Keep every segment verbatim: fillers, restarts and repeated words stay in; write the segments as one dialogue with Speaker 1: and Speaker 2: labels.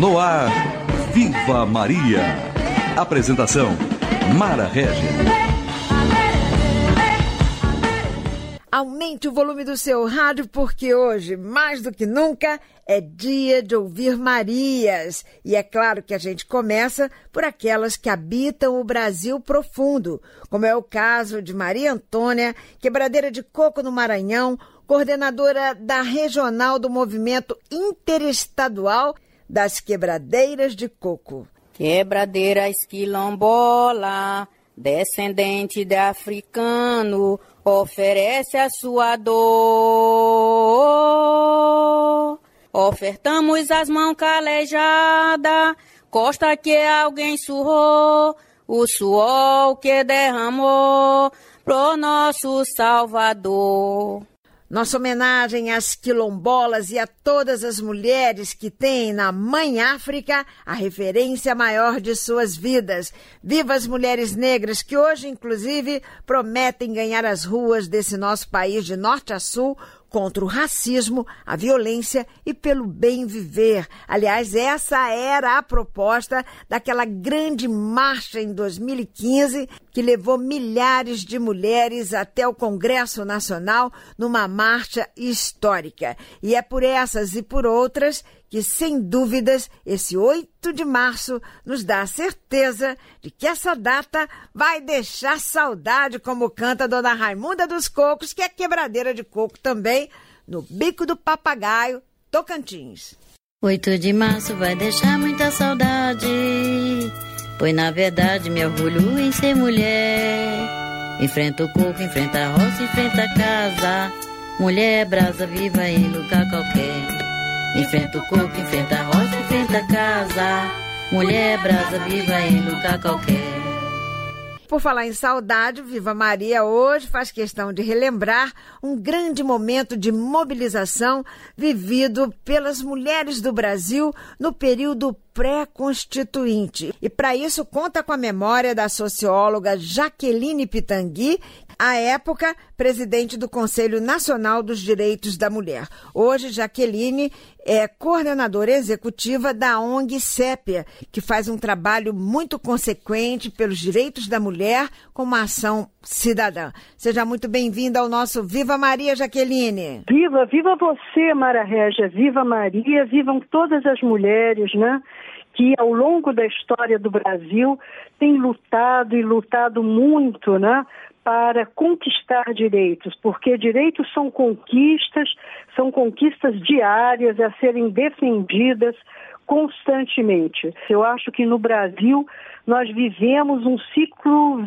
Speaker 1: No ar, Viva Maria. Apresentação, Mara Régia.
Speaker 2: Aumente o volume do seu rádio, porque hoje, mais do que nunca, é dia de ouvir Marias. E é claro que a gente começa por aquelas que habitam o Brasil profundo, como é o caso de Maria Antônia, quebradeira de coco no Maranhão, coordenadora da Regional do Movimento Interestadual das Quebradeiras de Coco.
Speaker 3: Quebradeiras quilombola, descendente de africano, oferece a sua dor. Ofertamos as mãos calejadas, costa que alguém surrou, o suor que derramou pro nosso Salvador.
Speaker 2: Nossa homenagem às quilombolas e a todas as mulheres que têm na Mãe África a referência maior de suas vidas. Viva as mulheres negras que hoje, inclusive, prometem ganhar as ruas desse nosso país de norte a sul contra o racismo, a violência e pelo bem viver. Aliás, essa era a proposta daquela grande marcha em dois mil e quinze que levou milhares de mulheres até o Congresso Nacional numa marcha histórica. E é por essas e por outras que, sem dúvidas, esse oito de março nos dá a certeza de que essa data vai deixar saudade, como canta Dona Raimunda dos Cocos, que é quebradeira de coco também, no Bico do Papagaio, Tocantins.
Speaker 4: oito de março vai deixar muita saudade, pois na verdade me orgulho em ser mulher. Enfrenta o coco, enfrenta a roça, enfrenta a casa, mulher brasa viva em lugar qualquer. Enfrenta o coco, enfrenta a roça, enfrenta a casa, mulher brasa viva em lugar qualquer.
Speaker 2: Por falar em saudade, Viva Maria hoje faz questão de relembrar um grande momento de mobilização vivido pelas mulheres do Brasil no período pré-constituinte. E para isso conta com a memória da socióloga Jaqueline Pitangui, à época presidente do Conselho Nacional dos Direitos da Mulher. Hoje, Jaqueline é coordenadora executiva da O N G Sépia, que faz um trabalho muito consequente pelos direitos da mulher com uma ação cidadã. Seja muito bem-vinda ao nosso Viva Maria, Jaqueline.
Speaker 5: Viva, viva você, Mara Régia, viva Maria, vivam todas as mulheres, né? Que ao longo da história do Brasil têm lutado e lutado muito, né? Para conquistar direitos, porque direitos são conquistas, são conquistas diárias a serem defendidas constantemente. Eu acho que no Brasil nós vivemos um ciclo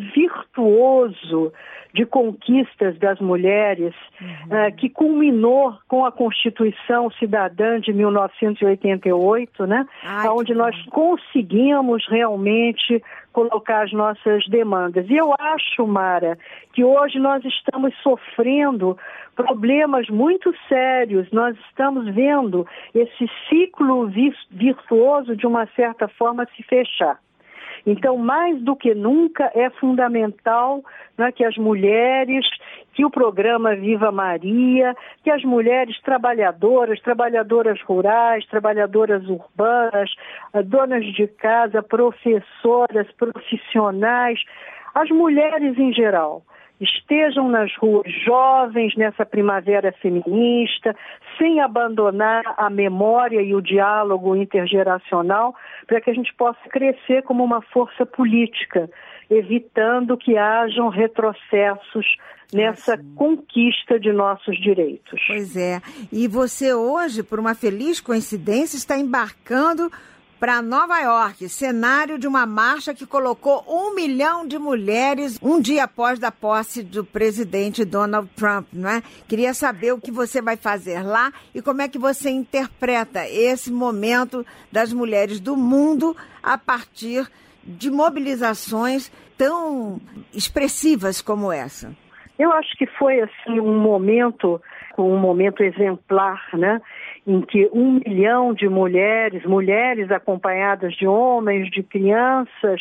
Speaker 5: virtuoso de conquistas das mulheres, uhum. uh, que culminou com a Constituição Cidadã de mil novecentos e oitenta e oito, né? Ai, onde nós conseguimos realmente colocar as nossas demandas. E eu acho, Mara, que hoje nós estamos sofrendo problemas muito sérios. Nós estamos vendo esse ciclo virtuoso, de uma certa forma, se fechar. Então, mais do que nunca, é fundamental, né, que as mulheres, que o programa Viva Maria, que as mulheres trabalhadoras, trabalhadoras rurais, trabalhadoras urbanas, donas de casa, professoras, profissionais, as mulheres em geral, estejam nas ruas jovens nessa primavera feminista, sem abandonar a memória e o diálogo intergeracional, para que a gente possa crescer como uma força política, evitando que hajam retrocessos nessa assim. conquista de nossos direitos.
Speaker 2: Pois é. E você hoje, por uma feliz coincidência, está embarcando para Nova York, cenário de uma marcha que colocou um milhão de mulheres um dia após da posse do presidente Donald Trump, não é? Queria saber o que você vai fazer lá e como é que você interpreta esse momento das mulheres do mundo a partir de mobilizações tão expressivas como essa.
Speaker 5: Eu acho que foi assim um momento, um momento exemplar, né? Em que um milhão de mulheres, mulheres acompanhadas de homens, de crianças,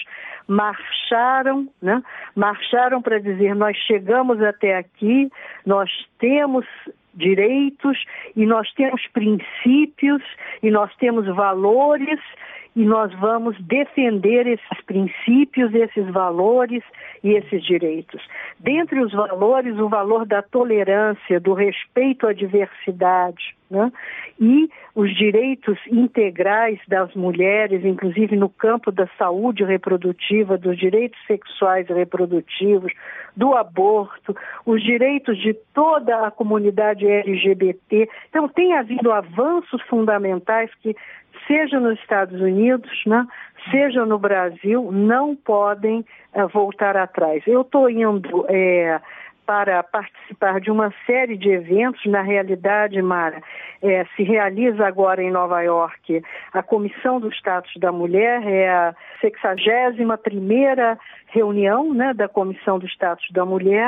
Speaker 5: marcharam, né? Marcharam para dizer: nós chegamos até aqui, nós temos direitos, e nós temos princípios, e nós temos valores, e nós vamos defender esses princípios, esses valores e esses direitos. Dentre os valores, o valor da tolerância, do respeito à diversidade, né? E os direitos integrais das mulheres, inclusive no campo da saúde reprodutiva, dos direitos sexuais e reprodutivos, do aborto, os direitos de toda a comunidade L G B T. Então, tem havido avanços fundamentais que, seja nos Estados Unidos, né, seja no Brasil, não podem uh, voltar atrás. Eu estou indo é, para participar de uma série de eventos. Na realidade, Mara, é, se realiza agora em Nova York a Comissão do Status da Mulher, é a sexagésima primeira reunião, né, da Comissão do Status da Mulher,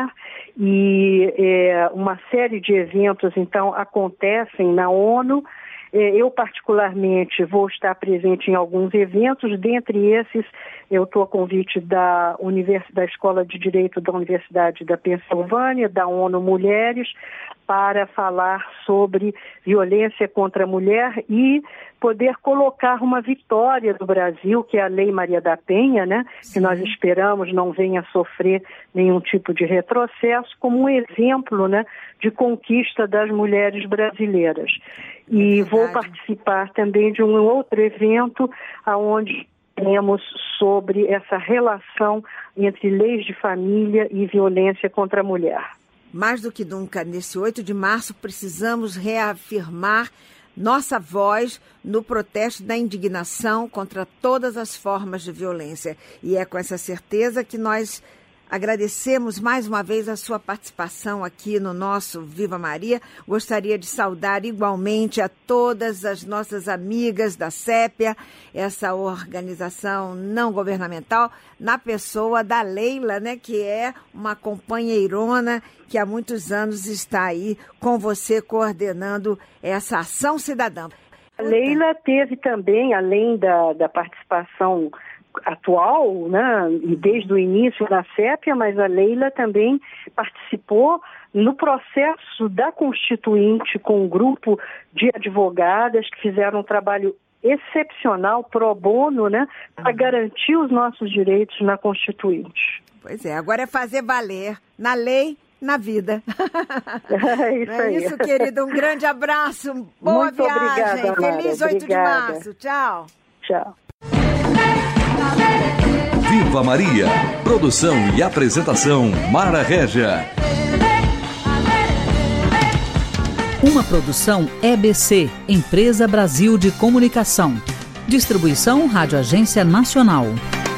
Speaker 5: e é, uma série de eventos, então, acontecem na ONU. Eu, particularmente, vou estar presente em alguns eventos. Dentre esses, eu estou a convite da, Univers... da Escola de Direito da Universidade da Pensilvânia, da ONU Mulheres, para falar sobre violência contra a mulher e poder colocar uma vitória do Brasil, que é a Lei Maria da Penha, né? Que nós esperamos não venha sofrer nenhum tipo de retrocesso, como um exemplo, né, de conquista das mulheres brasileiras. E vou participar também de um outro evento onde temos sobre essa relação entre leis de família e violência contra a mulher.
Speaker 2: Mais do que nunca, nesse oito de março, precisamos reafirmar nossa voz no protesto da indignação contra todas as formas de violência. E é com essa certeza que nós agradecemos mais uma vez a sua participação aqui no nosso Viva Maria. Gostaria de saudar igualmente a todas as nossas amigas da SEPIA, essa organização não governamental, na pessoa da Leila, né, que é uma companheirona que há muitos anos está aí com você coordenando essa ação cidadã.
Speaker 5: A Leila teve também, além da, da participação atual, né, e desde o início da SEPIA, mas a Leila também participou no processo da Constituinte com um grupo de advogadas que fizeram um trabalho excepcional, pro bono, né, para garantir os nossos direitos na Constituinte.
Speaker 2: Pois é, agora é fazer valer na lei, na vida.
Speaker 5: É isso,
Speaker 2: é isso, querida. Um grande abraço, boa
Speaker 5: Muito
Speaker 2: viagem.
Speaker 5: Obrigada,
Speaker 2: Feliz
Speaker 5: Mara.
Speaker 2: oito de março. Tchau.
Speaker 5: Tchau.
Speaker 1: Viva Maria. Produção e apresentação Mara Régia.
Speaker 6: Uma produção E B C, Empresa Brasil de Comunicação. Distribuição Rádio Agência Nacional.